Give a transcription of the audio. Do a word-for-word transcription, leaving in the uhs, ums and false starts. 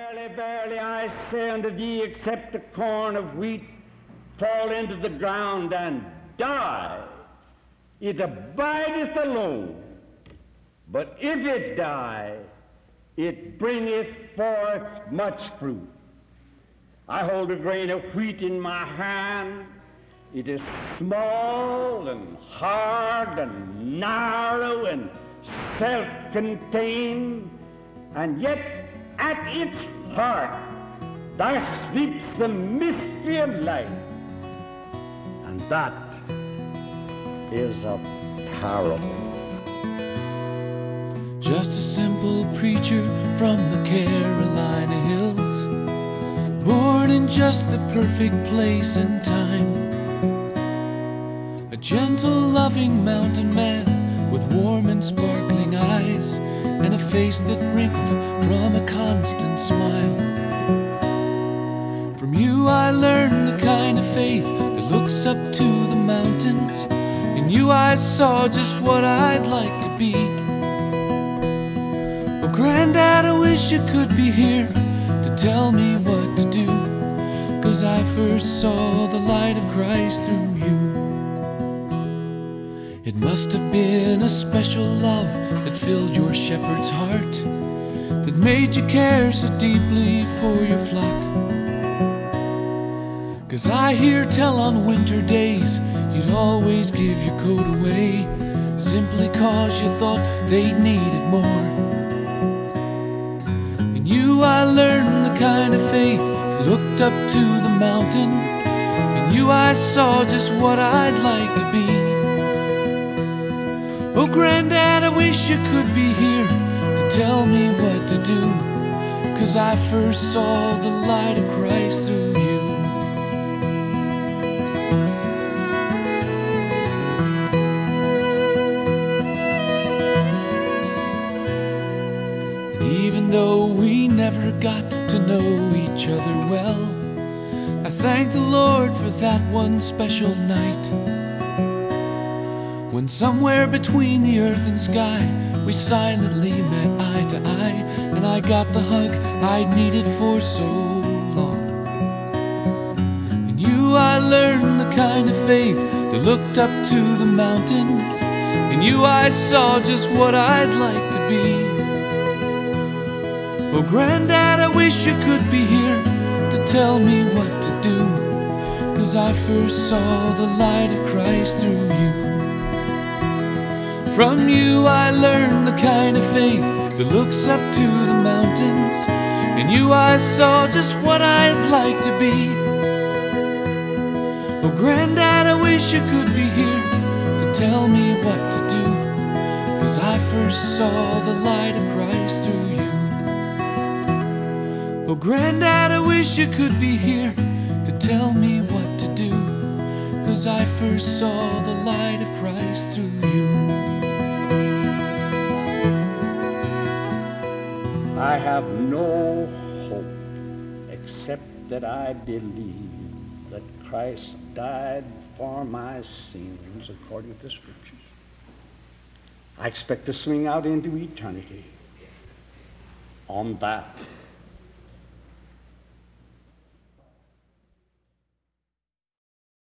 Verily, verily, I say unto thee, except the corn of wheat fall into the ground and die, it abideth alone. But if it die, it bringeth forth much fruit. I hold a grain of wheat in my hand. It is small and hard and narrow and self-contained, and yet at its heart there sleeps the mystery of life, and that is a parable. Just a simple preacher from the Carolina hills, born in just the perfect place and time. A gentle, loving mountain man with warm and sparkling eyes, and a face that wrinkled from a constant smile. From you I learned the kind of faith that looks up to the mountains. In you I saw just what I'd like to be. Oh, Granddad, I wish you could be here to tell me what to do, 'cause I first saw the light of Christ through you. It must have been a special love that filled your shepherd's heart, that made you care so deeply for your flock. 'Cause I hear tell on winter days you'd always give your coat away, simply 'cause you thought they'd need it more. In you I learned the kind of faith that looked up to the mountain. In you I saw just what I'd like to be. Oh, Granddad, I wish you could be here to tell me what to do, 'cause I first saw the light of Christ through you. And even though we never got to know each other well, I thank the Lord for that one special night, when somewhere between the earth and sky we silently met eye to eye, and I got the hug I'd needed for so long. In you I learned the kind of faith that looked up to the mountains. In you I saw just what I'd like to be. Oh, Granddad, I wish you could be here to tell me what to do, 'cause I first saw the light of Christ through you. From you I learned the kind of faith that looks up to the mountains. In you I saw just what I'd like to be. Oh, Granddad, I wish you could be here to tell me what to do, 'cause I first saw the light of Christ through you. Oh, Granddad, I wish you could be here to tell me what to do, 'cause I first saw the light of Christ through you. I have no hope except that I believe that Christ died for my sins according to the Scriptures. I expect to swing out into eternity on that